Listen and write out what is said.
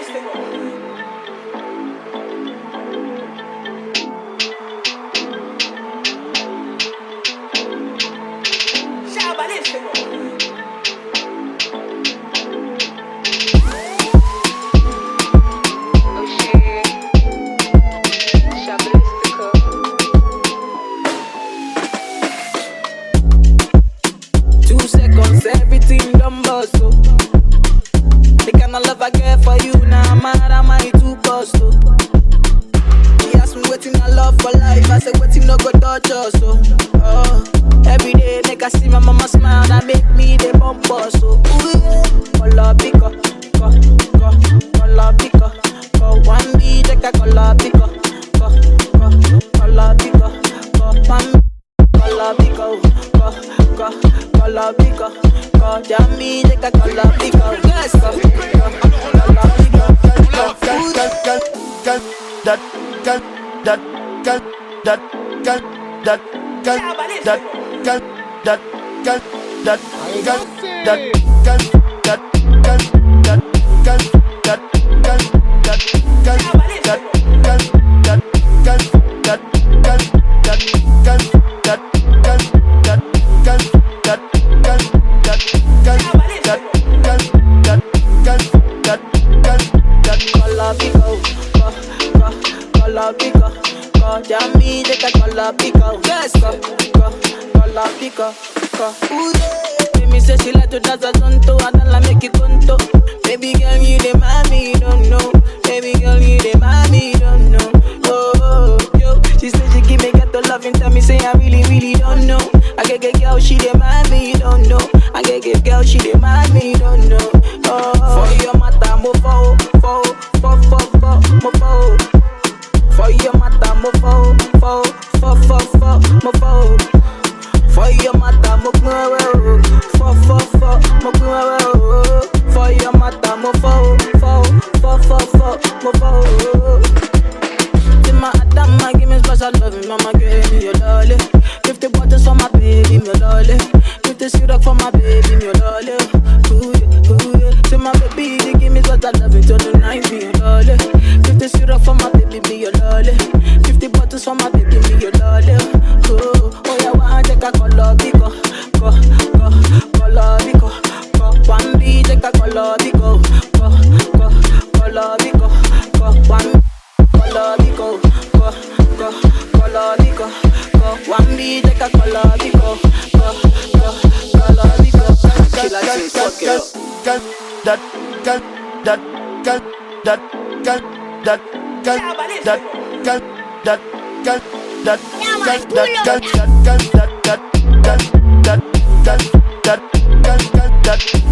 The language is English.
Everything done bust, so the kind of love I get for you now, I'm mad, I might too cost, so she asked me waiting I love for life, I said waiting no go touch us, so every day make I see my mama smile, that make me the bump us, so color picker, color picker, one B, take a color picker, color picker, one color picker, color picker. Jammy, take a color picker. Let's go. Jammy, take a color picker. Let's go, color picker. Baby say she like to dance a zonto, I don't like make it conto. Baby girl, you the mommy, don't know. Baby girl, you the mommy, don't know. Oh, yo, she said she give me get to love and tell me say I really, really don't know. I get girl, she the mommy, don't know. I get girl, she the mommy, don't know. Oh, for your mata, mo fo, mo fo. For your mata, mo fo, mo fo. For your mata, mo fo, mo for your mata, mo fo, mo fo. Tima Adama, give me special love, mama give me your lolly. 50 bottles for my baby, me your lolly. 50 syrup for my baby, me your lolly. Ooh yeah. Say my baby, they give me special love until the night, me your lolly. 50 syrup for my baby, me your lolly. 50 bottles for my baby, me your lolly. Oh yeah, one take a color pico, color pico. One B take a color pico, color pico. One color pico, color pico. One B take a color pico, color pico. She like to fuck it up. That